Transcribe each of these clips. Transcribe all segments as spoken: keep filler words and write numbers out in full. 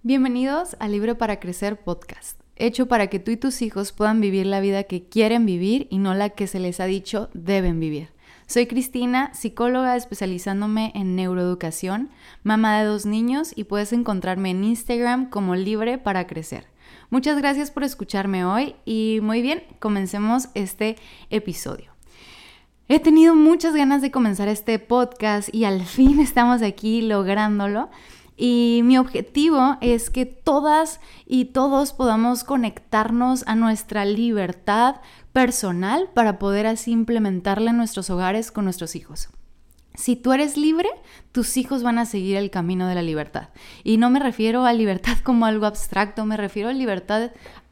Bienvenidos a Libre para Crecer podcast, hecho para que tú y tus hijos puedan vivir la vida que quieren vivir y no la que se les ha dicho deben vivir. Soy Cristina, psicóloga especializándome en neuroeducación, mamá de dos niños y puedes encontrarme en Instagram como Libre para Crecer. Muchas gracias por escucharme hoy y muy bien, comencemos este episodio. He tenido muchas ganas de comenzar este podcast y al fin estamos aquí lográndolo. Y mi objetivo es que todas y todos podamos conectarnos a nuestra libertad personal para poder así implementarla en nuestros hogares con nuestros hijos. Si tú eres libre, tus hijos van a seguir el camino de la libertad. Y no me refiero a libertad como algo abstracto, me refiero a libertad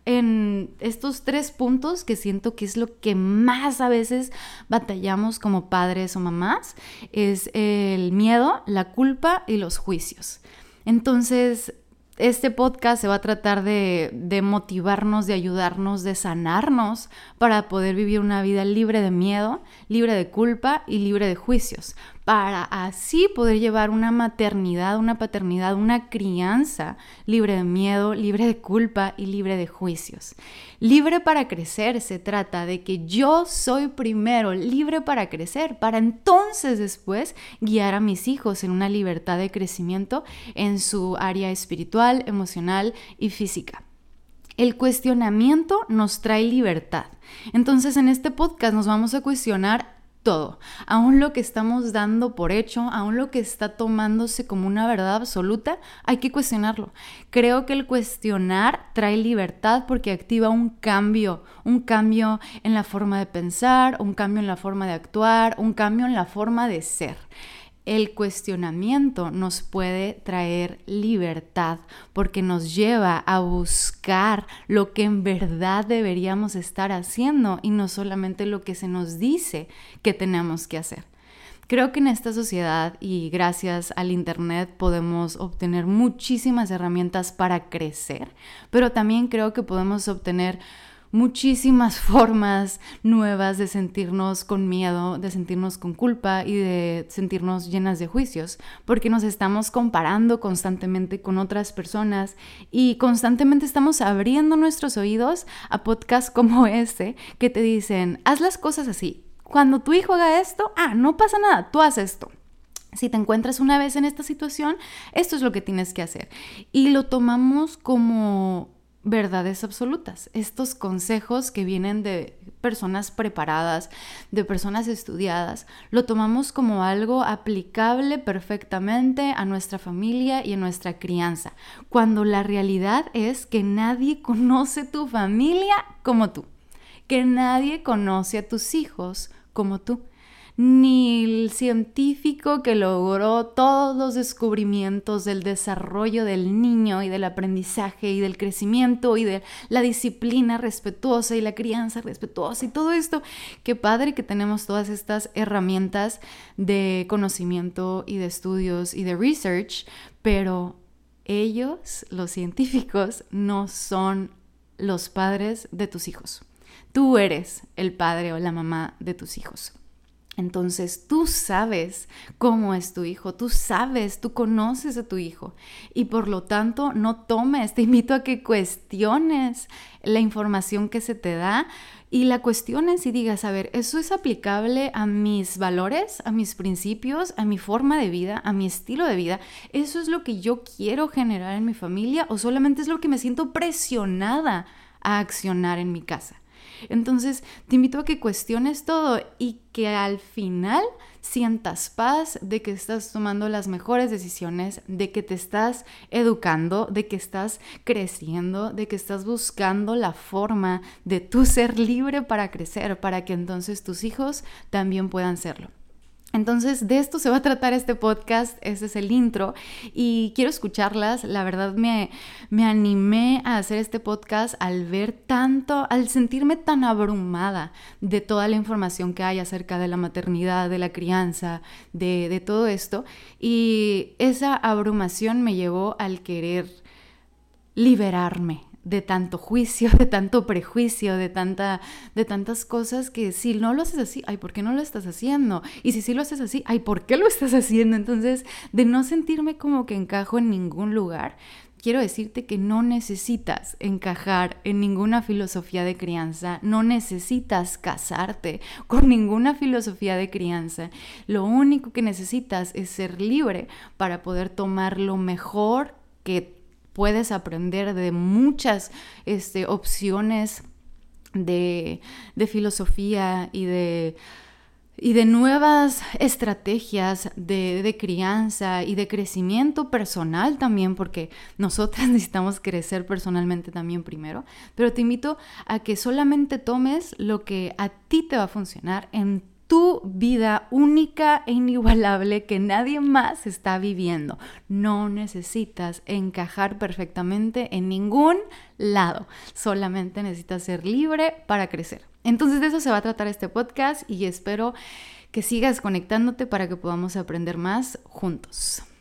en estos tres puntos que siento que es lo que más a veces batallamos como padres o mamás, es el miedo, la culpa y los juicios. Entonces, este podcast se va a tratar de, de motivarnos, de ayudarnos, de sanarnos para poder vivir una vida libre de miedo, libre de culpa y libre de juicios, para así poder llevar una maternidad, una paternidad, una crianza libre de miedo, libre de culpa y libre de juicios. Libre para crecer se trata de que yo soy primero libre para crecer, para entonces después guiar a mis hijos en una libertad de crecimiento en su área espiritual, emocional y física. El cuestionamiento nos trae libertad. Entonces en este podcast nos vamos a cuestionar todo, aún lo que estamos dando por hecho, aún lo que está tomándose como una verdad absoluta, hay que cuestionarlo. Creo que el cuestionar trae libertad porque activa un cambio, un cambio en la forma de pensar, un cambio en la forma de actuar, un cambio en la forma de ser. El cuestionamiento nos puede traer libertad porque nos lleva a buscar lo que en verdad deberíamos estar haciendo y no solamente lo que se nos dice que tenemos que hacer. Creo que en esta sociedad y gracias al internet podemos obtener muchísimas herramientas para crecer, pero también creo que podemos obtener muchísimas formas nuevas de sentirnos con miedo, de sentirnos con culpa y de sentirnos llenas de juicios, porque nos estamos comparando constantemente con otras personas y constantemente estamos abriendo nuestros oídos a podcasts como este que te dicen, haz las cosas así. Cuando tu hijo haga esto, ah, no pasa nada, tú haz esto. Si te encuentras una vez en esta situación, esto es lo que tienes que hacer. Y lo tomamos como verdades absolutas, estos consejos que vienen de personas preparadas, de personas estudiadas, lo tomamos como algo aplicable perfectamente a nuestra familia y a nuestra crianza, cuando la realidad es que nadie conoce tu familia como tú, que nadie conoce a tus hijos como tú. Ni el científico que logró todos los descubrimientos del desarrollo del niño y del aprendizaje y del crecimiento y de la disciplina respetuosa y la crianza respetuosa y todo esto. Qué padre que tenemos todas estas herramientas de conocimiento y de estudios y de research, pero ellos, los científicos, no son los padres de tus hijos. Tú eres el padre o la mamá de tus hijos. Entonces tú sabes cómo es tu hijo, tú sabes, tú conoces a tu hijo y por lo tanto no tomes, te invito a que cuestiones la información que se te da y la cuestiones y digas, a ver, ¿eso es aplicable a mis valores, a mis principios, a mi forma de vida, a mi estilo de vida? ¿Eso es lo que yo quiero generar en mi familia o solamente es lo que me siento presionada a accionar en mi casa? Entonces, te invito a que cuestiones todo y que al final sientas paz de que estás tomando las mejores decisiones, de que te estás educando, de que estás creciendo, de que estás buscando la forma de tú ser libre para crecer, para que entonces tus hijos también puedan serlo. Entonces, de esto se va a tratar este podcast, ese es el intro y quiero escucharlas. La verdad me, me animé a hacer este podcast al ver tanto, al sentirme tan abrumada de toda la información que hay acerca de la maternidad, de la crianza, de, de todo esto. Y esa abrumación me llevó al querer liberarme de tanto juicio, de tanto prejuicio, de, tanta, de tantas cosas que si no lo haces así, ay, ¿por qué no lo estás haciendo? Y si sí lo haces así, ay, ¿por qué lo estás haciendo? Entonces, de no sentirme como que encajo en ningún lugar, quiero decirte que no necesitas encajar en ninguna filosofía de crianza, no necesitas casarte con ninguna filosofía de crianza. Lo único que necesitas es ser libre para poder tomar lo mejor que puedes aprender de muchas este, opciones de, de filosofía y de... y de nuevas estrategias de, de crianza y de crecimiento personal también, porque nosotras necesitamos crecer personalmente también primero, pero te invito a que solamente tomes lo que a ti te va a funcionar en tu vida única e inigualable que nadie más está viviendo. No necesitas encajar perfectamente en ningún lado, solamente necesitas ser libre para crecer. Entonces de eso se va a tratar este podcast y espero que sigas conectándote para que podamos aprender más juntos.